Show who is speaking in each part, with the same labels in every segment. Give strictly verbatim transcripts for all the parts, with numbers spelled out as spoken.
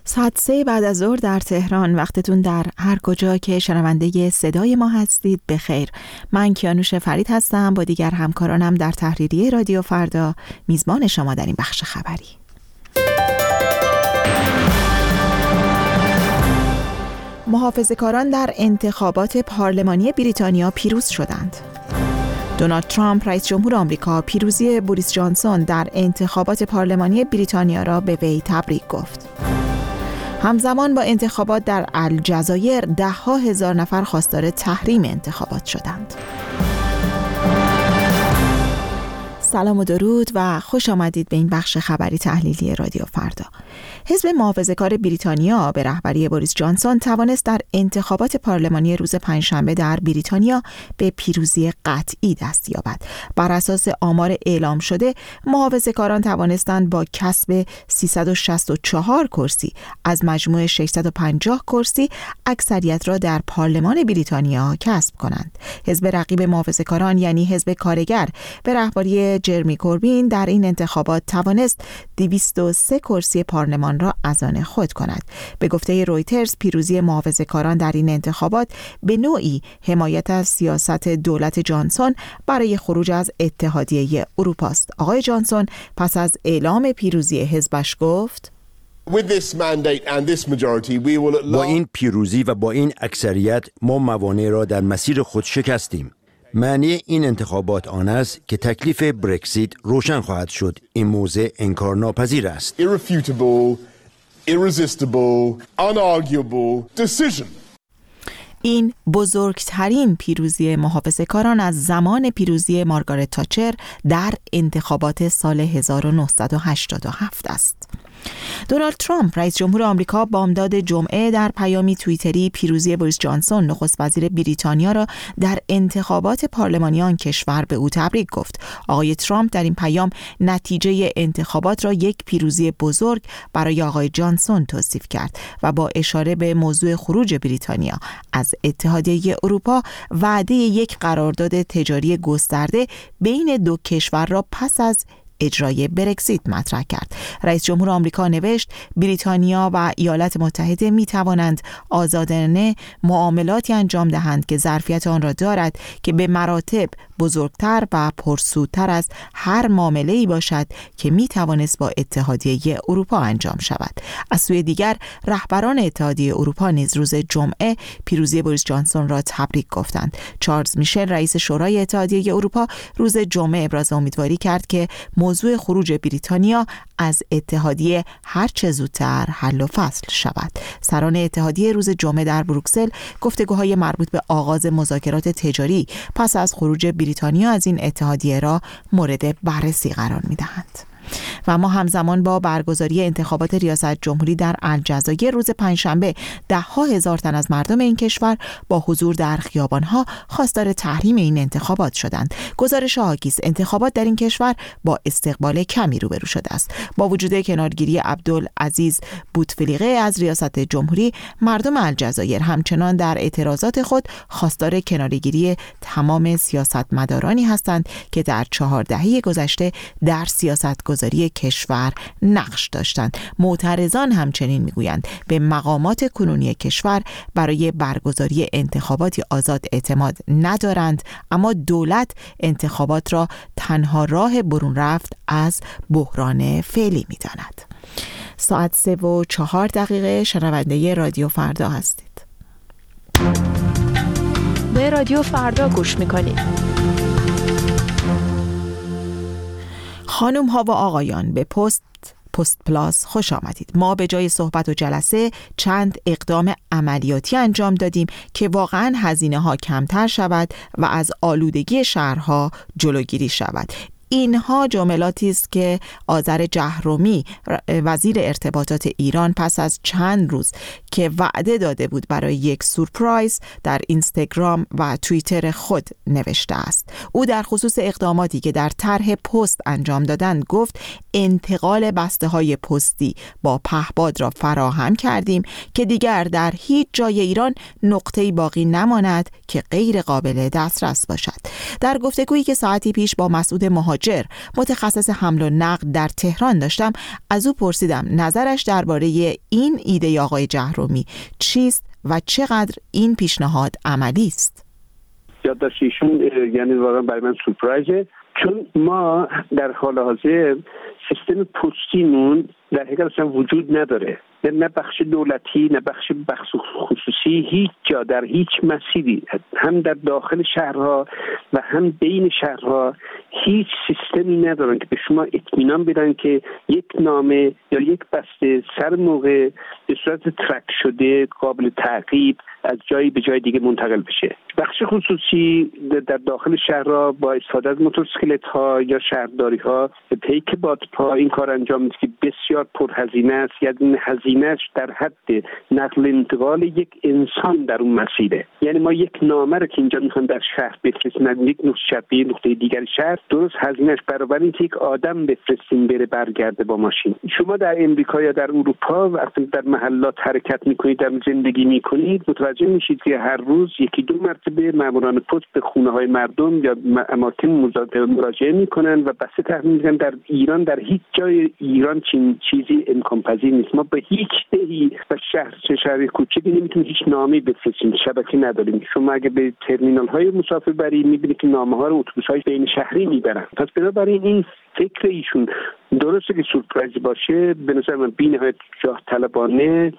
Speaker 1: ساعت سه بعد از ظهر در تهران، وقتتون در هر کجا که شنونده صدای ما هستید بخیر. من کیانوش فرید هستم، با دیگر همکارانم در تحریریه رادیو فردا میزبان شما در این بخش خبری. محافظه‌کاران در انتخابات پارلمانی بریتانیا پیروز شدند. دونالد ترامپ رئیس جمهور آمریکا پیروزی بوریس جانسون در انتخابات پارلمانی بریتانیا را به وی تبریک گفت. همزمان با انتخابات در الجزایر ده ها هزار نفر خواستار تحریم انتخابات شدند. سلام و درود و خوش آمدید به این بخش خبری تحلیلی رادیو فردا. حزب محافظه‌کار بریتانیا به رهبری بوریس جانسون توانست در انتخابات پارلمانی روز پنجشنبه در بریتانیا به پیروزی قطعی دست یابد. بر اساس آمار اعلام شده، محافظه‌کاران توانستند با کسب سیصد و شصت و چهار کرسی از مجموع ششصد و پنجاه کرسی اکثریت را در پارلمان بریتانیا کسب کنند. حزب رقیب محافظه‌کاران یعنی حزب کارگر به رهبری جرمی کوربین در این انتخابات توانست دویست و سه کرسی پارلمان را از آن خود کند. به گفته رویترز، پیروزی محافظه‌کاران در این انتخابات به نوعی حمایت از سیاست دولت جانسون برای خروج از اتحادیه اروپا است. آقای جانسون پس از اعلام پیروزی حزبش گفت:
Speaker 2: با این پیروزی و با این اکثریت ما موانع را در مسیر خود شکستیم. معنی این انتخابات آن است که تکلیف برکزیت روشن خواهد شد. این موضع انکارناپذیر است.
Speaker 3: Irrefutable, irresistible, unarguable decision.
Speaker 1: این بزرگترین پیروزی محافظه‌کاران از زمان پیروزی مارگارت تاچر در انتخابات سال هزار و نهصد و هشتاد و هفت است. دونالد ترامپ رئیس جمهور آمریکا بامداد جمعه در پیامی توییتری پیروزی بوریس جانسون نخست وزیر بریتانیا را در انتخابات پارلمانی آن کشور به او تبریک گفت. آقای ترامپ در این پیام نتیجه انتخابات را یک پیروزی بزرگ برای آقای جانسون توصیف کرد و با اشاره به موضوع خروج بریتانیا از اتحادیه اروپا وعده یک قرارداد تجاری گسترده بین دو کشور را پس از اجرای برکزیت مطرح کرد. رئیس جمهور آمریکا نوشت بریتانیا و ایالات متحده می توانند آزادانه معاملاتی انجام دهند که ظرفیت آن را دارد که به مراتب بزرگتر و پرسودتر از هر معامله‌ای باشد که می توانست با اتحادیه اروپا انجام شود. از سوی دیگر رهبران اتحادیه اروپا نیز روز جمعه پیروزی بوریس جانسون را تبریک گفتند. چارلز میشل رئیس شورای اتحادیه اروپا روز جمعه ابراز امیدواری کرد که موضوع خروج بریتانیا از اتحادیه هر چه زودتر حل و فصل شود. سران اتحادیه روز جمعه در بروکسل گفتگوهای مربوط به آغاز مذاکرات تجاری پس از خروج بریتانیا از این اتحادیه را مورد بررسی قرار می‌دهند. و ما همزمان با برگزاری انتخابات ریاست جمهوری در الجزایر روز پنجشنبه ده ها هزار تن از مردم این کشور با حضور در خیابان‌ها خواستار تحریم این انتخابات شدند. گزارش حاکی است انتخابات در این کشور با استقبال کمی روبرو شده است. با وجود کنارگیری عبدالعزیز بوتفلیقه از ریاست جمهوری، مردم الجزایر همچنان در اعتراضات خود خواستار کنارگیری تمام سیاستمدارانی هستند که در چهار دهه گذشته در سیاست گذاری کشور نقش داشتند. معترضان همچنین میگویند به مقامات کنونی کشور برای برگزاری انتخاباتی آزاد اعتماد ندارند، اما دولت انتخابات را تنها راه برون رفت از بحران فعلی می‌داند. ساعت سه و چهار دقیقه شنونده رادیو فردا هستید.
Speaker 4: به رادیو فردا گوش می‌کنید.
Speaker 1: خانم ها و آقایان، به پست پست پلاس خوش آمدید. ما به جای صحبت و جلسه چند اقدام عملیاتی انجام دادیم که واقعا هزینه ها کمتر شود و از آلودگی شهرها جلوگیری شود. اینها جملاتی است که آذر جهرومی وزیر ارتباطات ایران پس از چند روز که وعده داده بود برای یک سورپرایز در اینستاگرام و توییتر خود نوشته است. او در خصوص اقداماتی که در طرح پست انجام دادند گفت انتقال بسته های پستی با پهپاد را فراهم کردیم که دیگر در هیچ جای ایران نقطه‌ای باقی نماند که غیر قابل دسترس باشد. در گفتگویی که ساعتی پیش با مسعود مهاجری مهاجر، متخصص حمل و نقل در تهران داشتم، از او پرسیدم نظرش درباره این ایده آقای جهرومی چیست و چقدر این پیشنهاد عملی است.
Speaker 5: یادداشت ایشون یعنی واقعا برای من سورپرایزه، چون ما در حال حاضر سیستم پستیمون در حقیقت اصلا وجود نداره، نه بخش دولتی نه بخش بخش خصوصی، هیچ جا در هیچ مسیری، هم در داخل شهرها و هم بین شهرها هیچ سیستمی ندارن که به شما اطمینان بدن که یک نامه یا یک بسته سر موقع به صورت ترک شده قابل تعقیب از جایی به جای دیگه منتقل بشه. بخش خصوصی در داخل شهرها با استفاده از موتورسیکلت ها یا شهرداری ها پیک بادپا این کار انجام میده که بسیار پرهزینه است، یعنی هزینه‌اش در حد نقل انتقال یک انسان در اون مسیره. یعنی ما یک نامه رو که اینجا میخوان در شهر بفرستیم یک نقطه شهر به نقطه دیگر شهر، درست هزینه‌اش برابر اینکه یک آدم بفرستیم بره برگرده با ماشین. شما در امریکا یا در اروپا وقتی در محلات حرکت میکنید، در زندگی میکنید، متوجه میشید که هر روز یکی دو مرتبه ماموران پست به خونه های مردم یا اماکن مراجعه میکنن و بسته تحویل میدن. در ایران در هیچ جای ایران چین چیزی امکان پذیر نیست. ما به هیچ دهی و شهر چه شهر کوچکی نمیتونیم هیچ نامه‌ای بفرستیم، شبکه نداریم. شما اگه به ترمینال های مسافربری میبینید که نامه ها رو اتوبوس های بین شهری میبرن. پس بنابراین این فکر ایشون درسته که سورپرایز باشه، به نظر من بی‌نهایت جاه طلبانه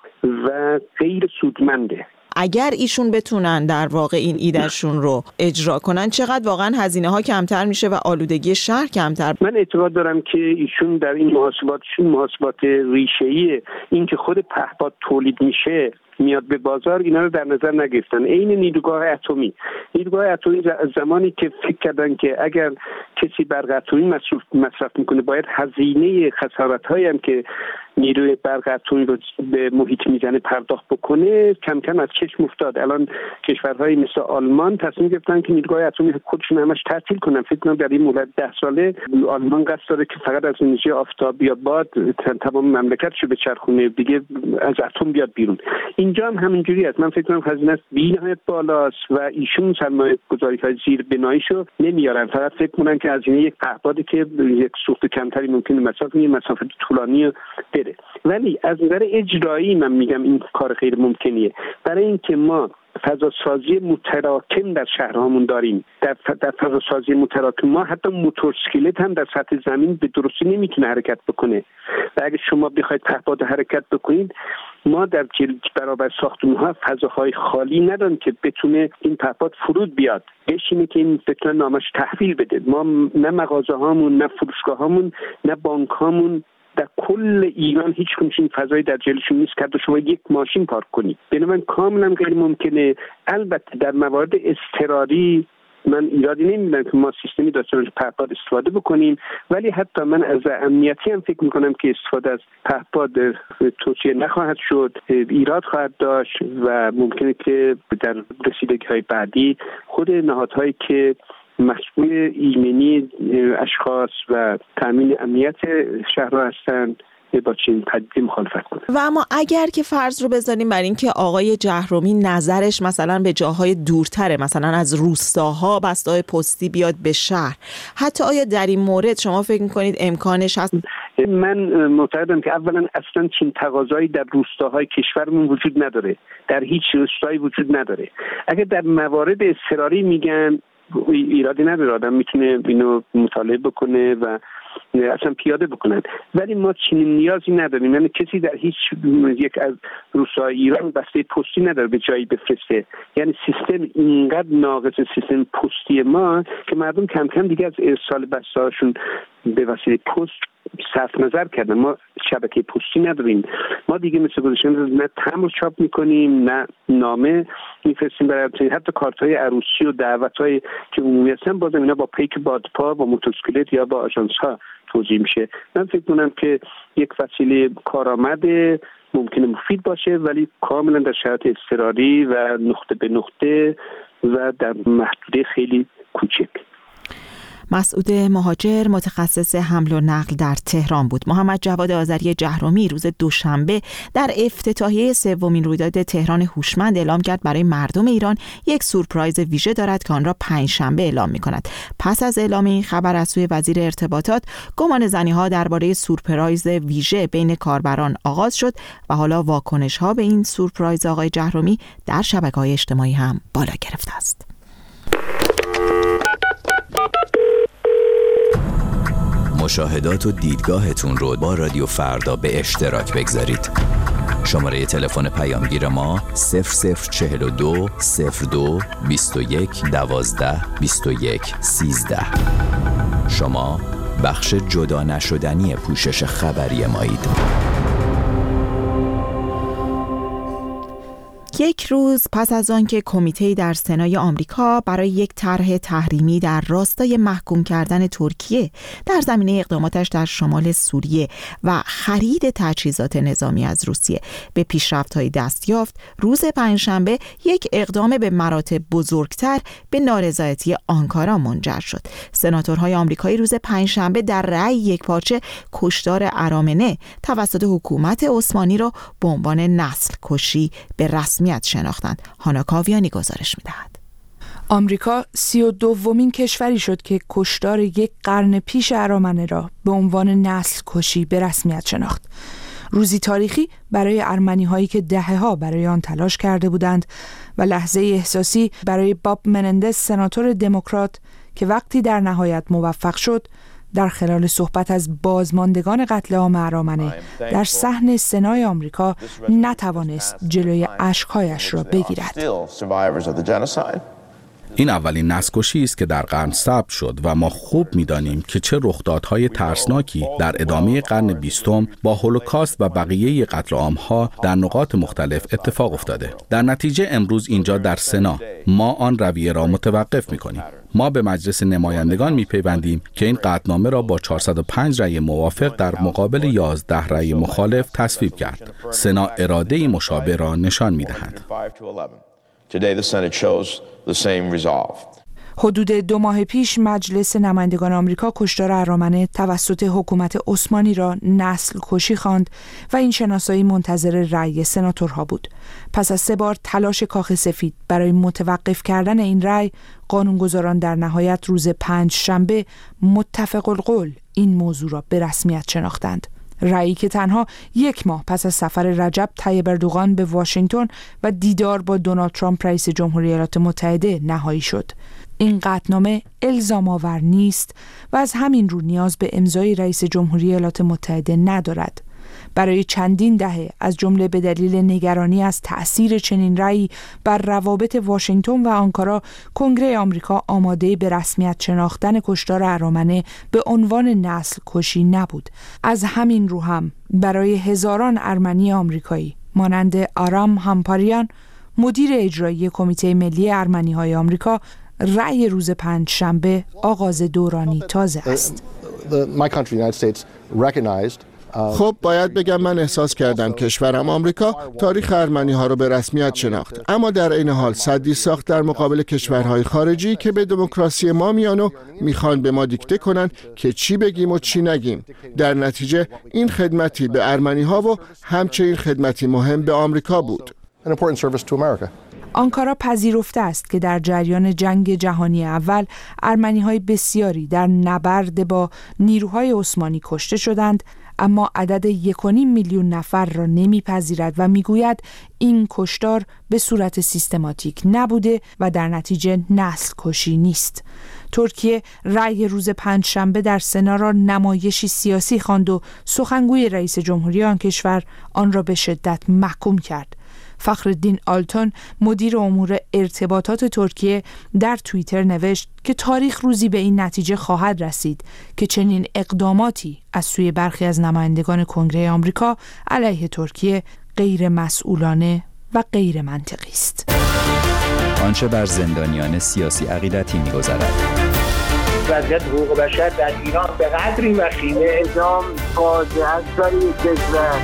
Speaker 5: و غیر سودمنده.
Speaker 1: اگر ایشون بتونن در واقع این ایدهشون رو اجرا کنن، چقدر واقعا هزینه ها کمتر میشه و آلودگی شهر کمتر؟
Speaker 5: من اعتقاد دارم که ایشون در این محاسباتشون محاسبات ریشه‌ای، این که خود پهپاد تولید میشه میاد به بازار، اینا رو در نظر نگرفتن. عین نیروگاه اتمی نیروگاه اتمی زمانی که فکر کردن که اگر کسی برق اتمی مصرف مصرف میکنه باید هزینه خسارت‌هایی هم که نیروی برق اتمی رو به محیط میزنه پرداخت بکنه، کم کم از چشم افتاد. الان کشورهای مثل آلمان تصمیم گرفتن که نیروگاه اتمی خودشون همش تعطیل کنن. فکر کنم در این مدت ده ساله آلمان قصد داره که فقط از انرژی آفتاب یا باد تمام مملکتشو بچرخونه، دیگه از اتم بیاد بیرون. اینجا هم همینجوری است. من فکر کنم هزینه بی‌نهایت بالاست و ایشون سرمایه گذاری‌های زیر بناییشو نمیارن، فقط فکر کنن که هزینه یک پهپادی که یک سوخت کمتری ممکنه مسافت مسافت طولانی بره. ولی از نظر اجرایی من میگم این کار غیر ممکنیه، برای اینکه ما فضا سازی متراکم در شهرهامون داریم. در در فضا سازی متراکم ما حتی موتورسیکلت هم در سطح زمین به درستی نمیتونه حرکت بکنه و اگه شما بخواید پهپاد حرکت بکنید، ما در جلد برابر ساختمان‌ها فضاهای خالی نداریم که بتونه این پهپاد فرود بیاد بشینه که این بتونه نامش تحویل بده. ما نه مغازه‌هامون نه فروشگاه‌هامون نه بانک‌هامون در کل ایران هیچ کنشین فضایی در جلوشون نیست که شما یک ماشین پارک کنید. بنابراین کاملا غیر ممکنه. البته در موارد اضطراری من ایرادی نمیدونم که ما سیستمی داشته پهپاد استفاده بکنیم، ولی حتی من از امنیتی هم فکر میکنم که استفاده از پهپاد توصیه نخواهد شد، ایراد خواهد داشت و ممکنه که در رسیدگی‌های بعدی خود نهادهایی که مسئول ایمنی اشخاص و تامین امنیت شهرها هستند با چنین پدیده مخالفت کنه.
Speaker 1: و اما اگر که فرض رو بذاریم بر این که آقای جهرومی نظرش مثلا به جاهای دورتره، مثلا از روستاها بسته‌های پستی بیاد به شهر، حتی آیا در این مورد شما فکر می‌کنید امکانش هست؟
Speaker 5: من معتقدم که اولا اصلا چنین تقاضایی در روستاهای کشورمون وجود نداره، در هیچ روستایی وجود نداره. اگر در موارد اضطراری میگن ایرادی نداره، آدم میتونه اینو مطالعه بکنه و اصلا پیاده بکنن، ولی ما چنین نیازی نداریم. یعنی کسی در هیچ یک از روستاهای ایران بسته پستی نداره به جایی بفرسته. یعنی سیستم اینقدر ناقص سیستم پستی ما که مردم کم کم دیگه از ارسال بسته‌هاشون به وسیله پست صرف نظر کردن. ما شبکه پستی نداریم. ما دیگه مثل گذشته نه تمبر چاپ میکنیم نه نامه میفرستیم برای حتی کارت‌های عروسی و دعوت‌های که عمومی هستن، بازم اینا با پیک بادپا با موتورسیکلت یا با آژانس‌ها توزیع میشه. من فکر کنم که یک وسیله کارآمد ممکنه مفید باشه، ولی کاملا در شرایط اضطراری و نقطه به نقطه و در محدوده خیلی کوچک.
Speaker 1: مسعود مهاجر متخصص حمل و نقل در تهران بود. محمد جواد آذری جهرمی روز دوشنبه در افتتاحیه سومین رویداد تهران هوشمند اعلام کرد برای مردم ایران یک سورپرایز ویژه دارد که آن را پنجشنبه اعلام می‌کند. پس از اعلام این خبر از سوی وزیر ارتباطات، گمانه‌زنی‌ها درباره سورپرایز ویژه بین کاربران آغاز شد و حالا واکنش‌ها به این سورپرایز آقای جهرمی در شبکه‌های اجتماعی هم بالا گرفته است.
Speaker 6: مشاهدات و دیدگاهتون رو با رادیو فردا به اشتراک بگذارید. شماره تلفن پیامگیر ما صفر صفر چهل و دو صفر دو بیست و یک دوازده بیست و یک سیزده. شما بخش جدا نشدنی پوشش خبری مایید.
Speaker 1: یک روز پس از آنکه کمیته در سنای آمریکا برای یک طرح تحریمی در راستای محکوم کردن ترکیه در زمینه اقداماتش در شمال سوریه و خرید تجهیزات نظامی از روسیه به پیشرفت‌های دست یافت، روز پنجشنبه یک اقدام به مراتب بزرگتر به نارضایتی آنکارا منجر شد. سناتورهای آمریکایی روز پنجشنبه در رأی یکپارچه کشتار ارامنه توسط حکومت عثمانی را به عنوان نسل کشی به رسمیت شناختند. هانا کاویانی گزارش می‌دهد.
Speaker 7: آمریکا سی و دومین کشوری شد که کشتار یک قرن پیش ارامنه را به عنوان نسل کشی به رسمیت شناخت. روزی تاریخی برای ارمنی‌هایی که دهه‌ها برای آن تلاش کرده بودند و لحظه احساسی برای باب منندز سناتور دموکرات که وقتی در نهایت موفق شد در خلال صحبت از بازماندگان قتل عام ارامنه در صحن سنای آمریکا نتوانست جلوی اشک‌هایش را بگیرد.
Speaker 8: این اولین نسل‌کشی است که در قرن ثبت شد و ما خوب می‌دانیم که چه رخدادهای ترسناکی در ادامه قرن بیستم با هولوکاست و بقیه قتل عام‌ها در نقاط مختلف اتفاق افتاده. در نتیجه امروز اینجا در سنا ما آن رویه را متوقف می‌کنیم. ما به مجلس نمایندگان می‌پیوندیم که این قطعنامه را با چهارصد و پنج رأی موافق در مقابل یازده رأی مخالف تصویب کرد. سنا اراده مشابه را نشان می‌دهد.
Speaker 9: Today the Senate shows the same resolve.
Speaker 7: حدود دو ماه پیش مجلس نمایندگان آمریکا کشتار ارامنه توسط حکومت عثمانی را نسل کشی خواند و این شناسایی منتظر رأی سناتورها بود. پس از سه بار تلاش کاخ سفید برای متوقف کردن این رأی، قانونگذاران در نهایت روز پنج شنبه متفق القول این موضوع را به رسمیت شناختند. رأیی که تنها یک ماه پس از سفر رجب طیب اردوغان به واشنگتن و دیدار با دونالد ترامپ رئیس جمهوری ایالات متحده نهایی شد. این قطعنامه الزام آور نیست و از همین رو نیاز به امضای رئیس جمهوری ایالات متحده ندارد. برای چندین دهه از جمله به دلیل نگرانی از تأثیر چنین رأیی بر روابط واشنگتن و آنکارا، کنگره آمریکا آماده به رسمیت شناختن کشتار ارامنه به عنوان نسل کشی نبود. از همین رو هم برای هزاران ارمنی آمریکایی مانند آرام همپاریان، مدیر اجرایی کمیته ملی ارمنی‌های آمریکا، رأی روز پنج شنبه آغاز دورانی تازه است.
Speaker 10: خب باید بگم من احساس کردم کشورم آمریکا تاریخ ارمنی ها رو به رسمیت شناخت، اما در این حال سدی ساخت در مقابل کشورهای خارجی که به دموکراسی ما میان و میخوان به ما دیکته کنن که چی بگیم و چی نگیم. در نتیجه این خدمتی به ارمنی ها و همچنین خدمتی مهم به آمریکا بود.
Speaker 7: آنکارا پذیرفته است که در جریان جنگ جهانی اول ارمنی‌های بسیاری در نبرد با نیروهای عثمانی کشته شدند، اما عدد یک و نیم میلیون نفر را نمیپذیرد و میگوید این کشتار به صورت سیستماتیک نبوده و در نتیجه نسل کشی نیست. ترکیه رأی روز پنج شنبه در سنا را نمایشی سیاسی خواند و سخنگوی رئیس جمهوری آن کشور آن را به شدت محکوم کرد. فخرالدین آلتون، مدیر امور ارتباطات ترکیه، در توییتر نوشت که تاریخ روزی به این نتیجه خواهد رسید که چنین اقداماتی از سوی برخی از نمایندگان کنگره آمریکا علیه ترکیه غیر مسئولانه و غیر منطقی است.
Speaker 6: آنچه بر زندانیان سیاسی عقیدتی می‌گذرد.
Speaker 11: وضعیت حقوق بشر در ایران به قدری وخیمه، اعدام فاجعه است برای کشور.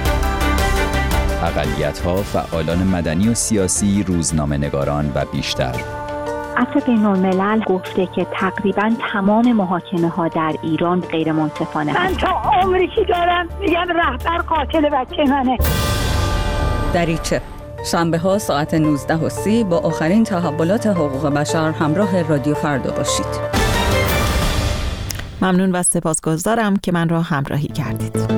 Speaker 6: اقلیت‌ها، فعالان مدنی و سیاسی، روزنامه‌نگاران و بیشتر.
Speaker 12: عفو بین‌الملل گفته که تقریباً تمام محاکمه ها در ایران غیر منصفانه
Speaker 13: من
Speaker 12: هست.
Speaker 13: تا عمری که دارم میگم رهبر قاتل بچه منه.
Speaker 14: دریچه شنبه ها ساعت نوزده و سی با آخرین تحولات حقوق بشر همراه رادیو فردا باشید.
Speaker 1: ممنون و سپاسگزارم که من را همراهی کردید.